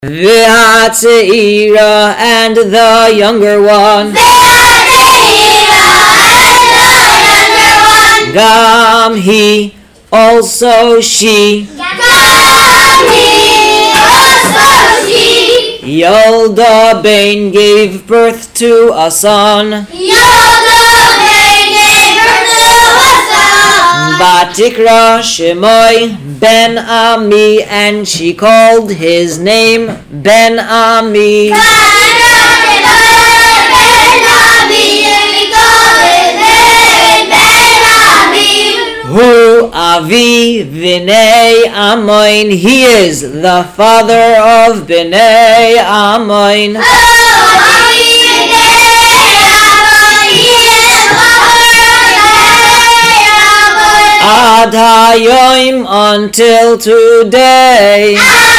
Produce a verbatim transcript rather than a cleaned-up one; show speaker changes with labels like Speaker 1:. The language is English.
Speaker 1: V'hatzeira and the younger one. Gam he, also she.
Speaker 2: Gam he, also she.
Speaker 1: Yolda ben gave birth to a son.
Speaker 2: Yolda ben gave birth to a son.
Speaker 1: Batikra Shemoi ben Ami, and she called his name Ben Ami.
Speaker 2: Batikra Shemoi ben Ami, and she called his name Ben Ami.
Speaker 1: Hu Avi B'nei Amoin, he is the father of B'nei Amoin.
Speaker 2: Oh, Ami B'nei Amoin, he is the father of B'nei Amoin.
Speaker 1: Ad Hayoim, until today.